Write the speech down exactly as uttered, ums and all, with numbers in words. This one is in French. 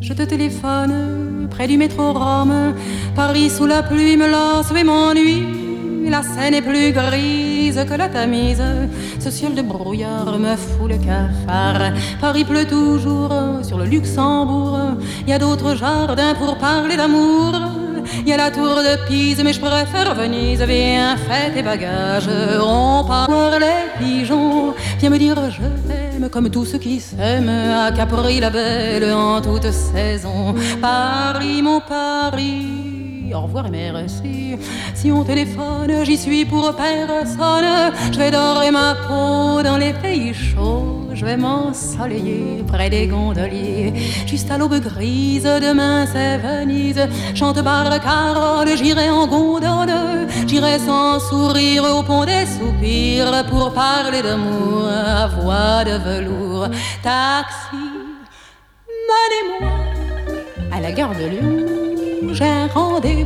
Je te téléphone près du métro Rome. Paris sous la pluie me lasse et m'ennuie. La Seine est plus grise que la Tamise. Ce ciel de brouillard me fout le cafard. Paris pleut toujours sur le Luxembourg. Il y a d'autres jardins pour parler d'amour. Il y a la tour de Pise, mais je préfère Venise. Viens, fais tes bagages, on part voir les pigeons. Viens me dire je t'aime comme tous ceux qui s'aiment à Capri la belle en toute saison. Paris, mon Paris, au revoir et merci. Si on téléphone, j'y suis pour personne. Je vais dorer ma peau dans les pays chauds. Je vais m'ensoleiller près des gondoliers. Juste à l'aube grise, demain c'est Venise. Chante Barcarolle, j'irai en gondole. J'irai sans sourire au pont des soupirs pour parler d'amour à voix de velours. Taxi, menez-moi à la gare de Lyon. J'ai un rendez-vous